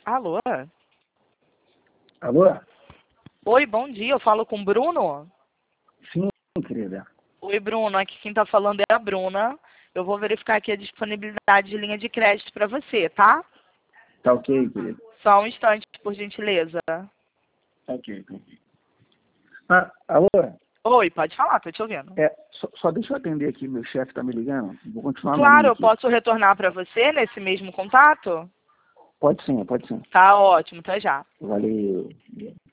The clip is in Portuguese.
Alô? Alô? Oi, bom dia. Eu falo com o Bruno? Sim, querida. Oi, Bruno. Aqui quem tá falando é a Bruna. Eu vou verificar aqui a disponibilidade de linha de crédito para você, tá? Tá ok, querida? Só um instante, por gentileza. Tá ok, tá ok. Alô? Oi, pode falar, tô te ouvindo. Só deixa eu atender aqui, meu chefe tá me ligando. Vou continuar na Claro, linha eu aqui. posso retornar para você nesse mesmo contato? Pode sim, pode sim. Tá ótimo, até já. Valeu.